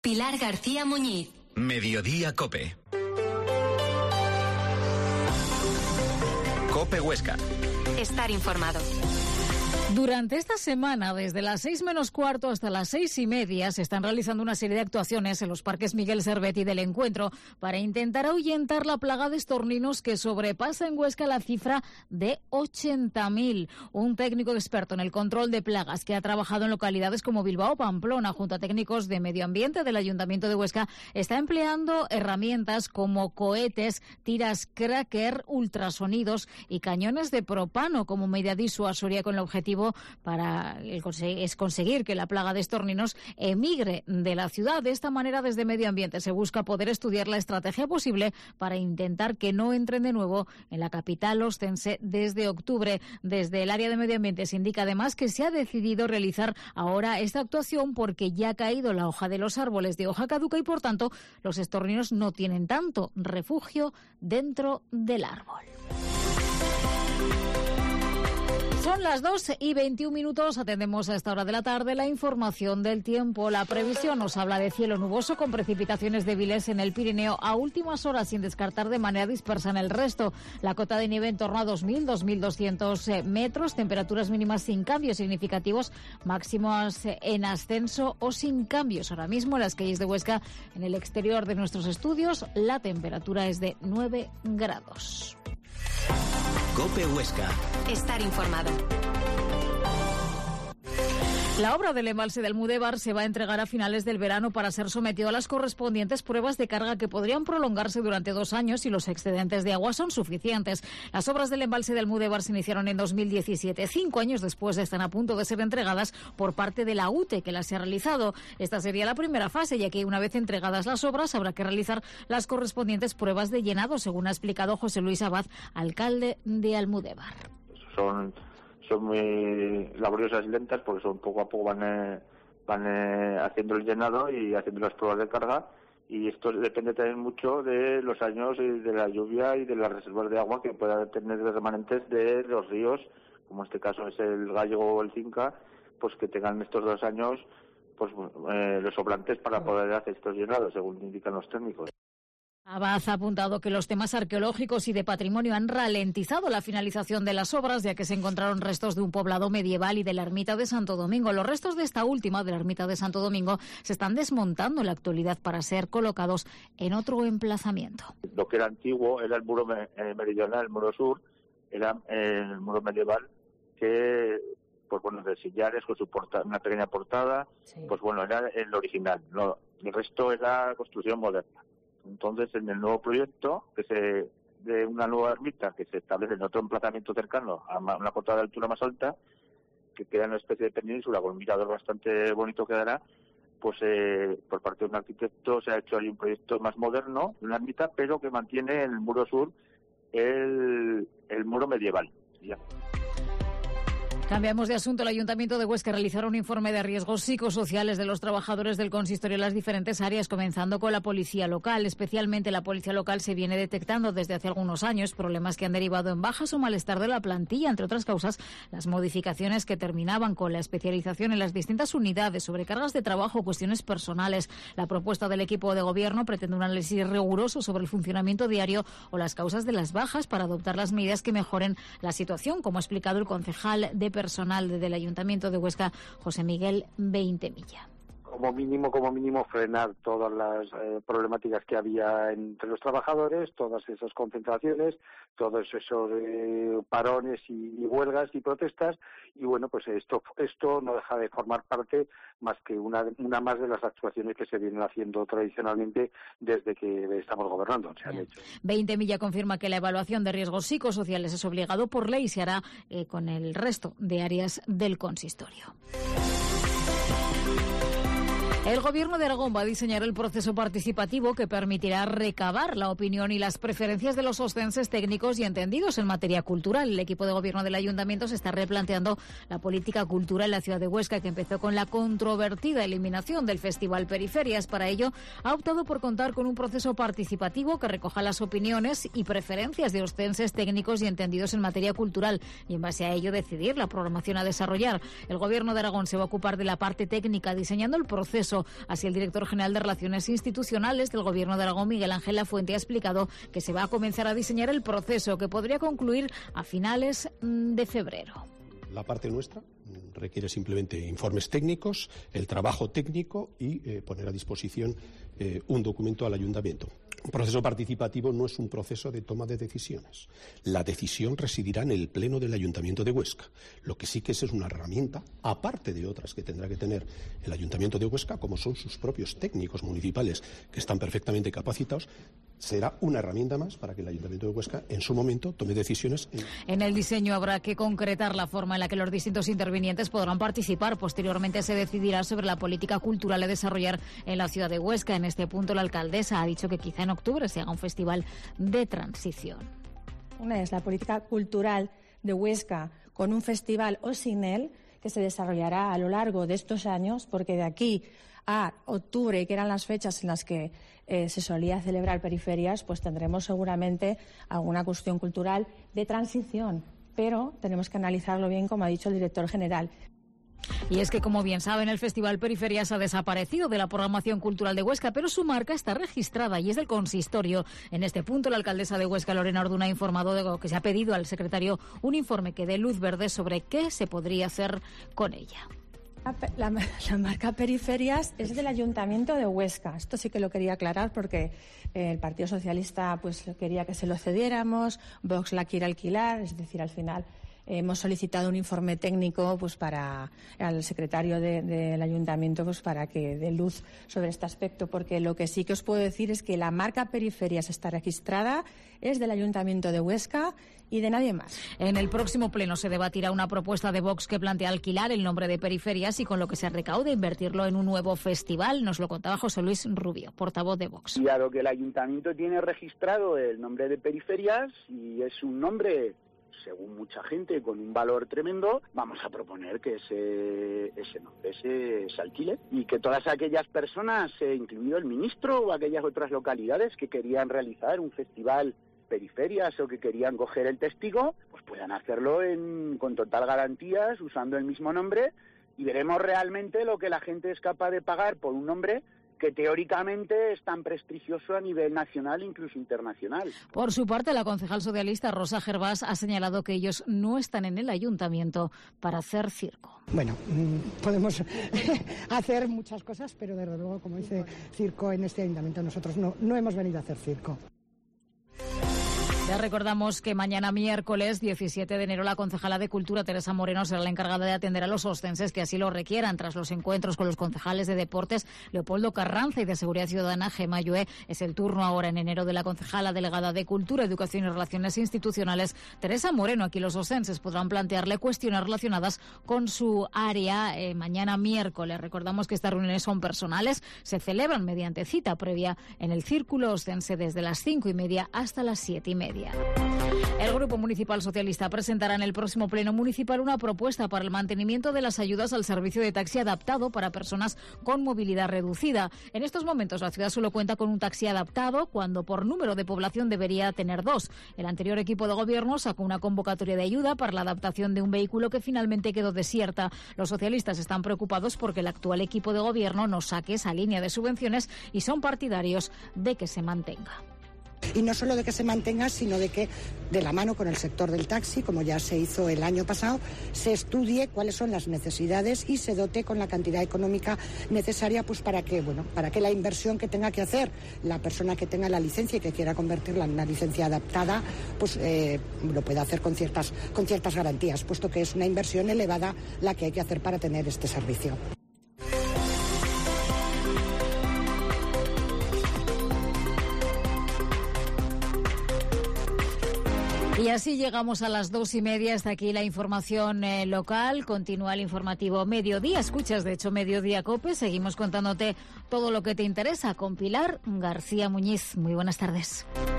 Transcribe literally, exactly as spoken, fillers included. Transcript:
Pilar García Muñiz. Mediodía COPE. COPE Huesca. Estar informado. Durante esta semana, desde las seis menos cuarto hasta las seis y media, se están realizando una serie de actuaciones en los parques Miguel Servet y del Encuentro para intentar ahuyentar la plaga de estorninos que sobrepasa en Huesca la cifra de ochenta mil. Un técnico experto en el control de plagas que ha trabajado en localidades como Bilbao o Pamplona, junto a técnicos de medio ambiente del Ayuntamiento de Huesca, está empleando herramientas como cohetes, tiras cracker, ultrasonidos y cañones de propano como medida disuasoria con el objetivo para el, es conseguir que la plaga de estorninos emigre de la ciudad. De esta manera, desde Medio Ambiente se busca poder estudiar la estrategia posible para intentar que no entren de nuevo en la capital ostense desde octubre. Desde el área de Medio Ambiente se indica además que se ha decidido realizar ahora esta actuación porque ya ha caído la hoja de los árboles de hoja caduca y, por tanto, los estorninos no tienen tanto refugio dentro del árbol. Son las dos y veintiún minutos. Atendemos a esta hora de la tarde la información del tiempo. La previsión nos habla de cielo nuboso con precipitaciones débiles en el Pirineo a últimas horas, sin descartar de manera dispersa en el resto. La cota de nieve en torno a dos mil, dos mil doscientos metros. Temperaturas mínimas sin cambios significativos, máximas en ascenso o sin cambios. Ahora mismo en las calles de Huesca, en el exterior de nuestros estudios, la temperatura es de nueve grados. COPE Huesca. Estar informado. La obra del embalse del Almudévar se va a entregar a finales del verano para ser sometido a las correspondientes pruebas de carga que podrían prolongarse durante dos años si los excedentes de agua son suficientes. Las obras del embalse del Almudévar se iniciaron en dos mil diecisiete. Cinco años después están a punto de ser entregadas por parte de la U T E que las ha realizado. Esta sería la primera fase, ya que una vez entregadas las obras habrá que realizar las correspondientes pruebas de llenado, según ha explicado José Luis Abad, alcalde de Almudévar. Son son muy laboriosas y lentas porque son poco a poco van eh, van eh, haciendo el llenado y haciendo las pruebas de carga, y esto depende también mucho de los años y de la lluvia y de las reservas de agua que puedan tener de remanentes de los ríos, como en este caso es el Gallego o el Cinca, pues que tengan estos dos años pues eh, los sobrantes para poder hacer estos llenados, según indican los técnicos. Abad ha apuntado que los temas arqueológicos y de patrimonio han ralentizado la finalización de las obras, ya que se encontraron restos de un poblado medieval y de la ermita de Santo Domingo. Los restos de esta última, de la ermita de Santo Domingo, se están desmontando en la actualidad para ser colocados en otro emplazamiento. Lo que era antiguo era el muro meridional, el muro sur, era el muro medieval que, pues bueno, de sillares con su porta, una pequeña portada, sí. Pues bueno, era el original. No, el resto era construcción moderna. Entonces, en el nuevo proyecto, que se de una nueva ermita que se establece en otro emplazamiento cercano a una cota de altura más alta, que queda en una especie de península con un mirador bastante bonito que dará, pues eh, por parte de un arquitecto se ha hecho ahí un proyecto más moderno, una ermita, pero que mantiene en el muro sur el, el muro medieval. Ya. Cambiamos de asunto. El Ayuntamiento de Huesca realizará un informe de riesgos psicosociales de los trabajadores del consistorio en las diferentes áreas, comenzando con la policía local. Especialmente la policía local se viene detectando desde hace algunos años problemas que han derivado en bajas o malestar de la plantilla, entre otras causas, las modificaciones que terminaban con la especialización en las distintas unidades, sobrecargas de trabajo, cuestiones personales. La propuesta del equipo de gobierno pretende un análisis riguroso sobre el funcionamiento diario o las causas de las bajas para adoptar las medidas que mejoren la situación, como ha explicado el concejal de personal del Ayuntamiento de Huesca, José Miguel Veintemilla. Como mínimo, como mínimo, frenar todas las eh, problemáticas que había entre los trabajadores, todas esas concentraciones, todos esos eh, parones y, y huelgas y protestas, y bueno, pues esto esto no deja de formar parte más que una una más de las actuaciones que se vienen haciendo tradicionalmente desde que estamos gobernando. Se han hecho. Veintemilla confirma que la evaluación de riesgos psicosociales es obligado por ley y se hará eh, con el resto de áreas del consistorio. El Gobierno de Aragón va a diseñar el proceso participativo que permitirá recabar la opinión y las preferencias de los ostenses técnicos y entendidos en materia cultural. El equipo de gobierno del Ayuntamiento se está replanteando la política cultural en la ciudad de Huesca, que empezó con la controvertida eliminación del Festival Periferias. Para ello, ha optado por contar con un proceso participativo que recoja las opiniones y preferencias de ostenses técnicos y entendidos en materia cultural y, en base a ello, decidir la programación a desarrollar. El Gobierno de Aragón se va a ocupar de la parte técnica, diseñando el proceso proceso. Así, el director general de Relaciones Institucionales del Gobierno de Aragón, Miguel Ángel Lafuente, ha explicado que se va a comenzar a diseñar el proceso, que podría concluir a finales de febrero. La parte nuestra requiere simplemente informes técnicos, el trabajo técnico y eh, poner a disposición eh, un documento al ayuntamiento. Un proceso participativo no es un proceso de toma de decisiones. La decisión residirá en el Pleno del Ayuntamiento de Huesca. Lo que sí que es, es una herramienta, aparte de otras que tendrá que tener el Ayuntamiento de Huesca, como son sus propios técnicos municipales, que están perfectamente capacitados, será una herramienta más para que el Ayuntamiento de Huesca, en su momento, tome decisiones. En... en el diseño habrá que concretar la forma en la que los distintos intervinientes podrán participar. Posteriormente se decidirá sobre la política cultural a desarrollar en la ciudad de Huesca. En este punto, la alcaldesa ha dicho que quizá en octubre se haga un festival de transición. Una es la política cultural de Huesca con un festival o sin él que se desarrollará a lo largo de estos años, porque de aquí a octubre, que eran las fechas en las que eh, se solía celebrar periferias, pues tendremos seguramente alguna cuestión cultural de transición, pero tenemos que analizarlo bien, como ha dicho el director general. Y es que, como bien saben, el Festival Periferias ha desaparecido de la programación cultural de Huesca, pero su marca está registrada y es del consistorio. En este punto, la alcaldesa de Huesca, Lorena Orduna, ha informado de que se ha pedido al secretario un informe que dé luz verde sobre qué se podría hacer con ella. La, la, la marca Periferias es del Ayuntamiento de Huesca. Esto sí que lo quería aclarar porque eh, el Partido Socialista pues quería que se lo cediéramos, Vox la quiere alquilar, es decir, al final hemos solicitado un informe técnico pues para al secretario de, del ayuntamiento pues para que dé luz sobre este aspecto, porque lo que sí que os puedo decir es que la marca Periferias está registrada, es del Ayuntamiento de Huesca y de nadie más. En el próximo pleno se debatirá una propuesta de Vox que plantea alquilar el nombre de Periferias y con lo que se recaude invertirlo en un nuevo festival. Nos lo contaba José Luis Rubio, portavoz de Vox. Y dado que el ayuntamiento tiene registrado el nombre de Periferias y es un nombre, según mucha gente, con un valor tremendo, vamos a proponer que ese, ese nombre se, se alquile y que todas aquellas personas, eh, incluido el ministro o aquellas otras localidades que querían realizar un festival Periferias o que querían coger el testigo, pues puedan hacerlo en, con total garantías, usando el mismo nombre, y veremos realmente lo que la gente es capaz de pagar por un nombre que teóricamente es tan prestigioso a nivel nacional e incluso internacional. Por su parte, la concejal socialista Rosa Gervás ha señalado que ellos no están en el ayuntamiento para hacer circo. Bueno, podemos hacer muchas cosas, pero desde luego, como dice, circo en este ayuntamiento nosotros no, no hemos venido a hacer circo. Ya recordamos que mañana miércoles diecisiete de enero la concejala de Cultura, Teresa Moreno, será la encargada de atender a los ostenses que así lo requieran. Tras los encuentros con los concejales de Deportes, Leopoldo Carranza, y de Seguridad Ciudadana, Gemma Llué, es el turno ahora en enero de la concejala delegada de Cultura, Educación y Relaciones Institucionales, Teresa Moreno. Aquí los ostenses podrán plantearle cuestiones relacionadas con su área eh, mañana miércoles. Recordamos que estas reuniones son personales, se celebran mediante cita previa en el Círculo Ostense desde las cinco y media hasta las siete y media. El Grupo Municipal Socialista presentará en el próximo Pleno Municipal una propuesta para el mantenimiento de las ayudas al servicio de taxi adaptado para personas con movilidad reducida. En estos momentos la ciudad solo cuenta con un taxi adaptado, cuando por número de población debería tener dos. El anterior equipo de gobierno sacó una convocatoria de ayuda para la adaptación de un vehículo que finalmente quedó desierta. Los socialistas están preocupados porque el actual equipo de gobierno no saque esa línea de subvenciones y son partidarios de que se mantenga. Y no solo de que se mantenga, sino de que, de la mano con el sector del taxi, como ya se hizo el año pasado, se estudie cuáles son las necesidades y se dote con la cantidad económica necesaria pues para que, bueno, para que la inversión que tenga que hacer la persona que tenga la licencia y que quiera convertirla en una licencia adaptada, pues eh, lo pueda hacer con ciertas, con ciertas garantías, puesto que es una inversión elevada la que hay que hacer para tener este servicio. Y así llegamos a las dos y media. Hasta aquí la información eh, local. Continúa el informativo Mediodía. Escuchas, de hecho, Mediodía COPE. Seguimos contándote todo lo que te interesa con Pilar García Muñiz. Muy buenas tardes.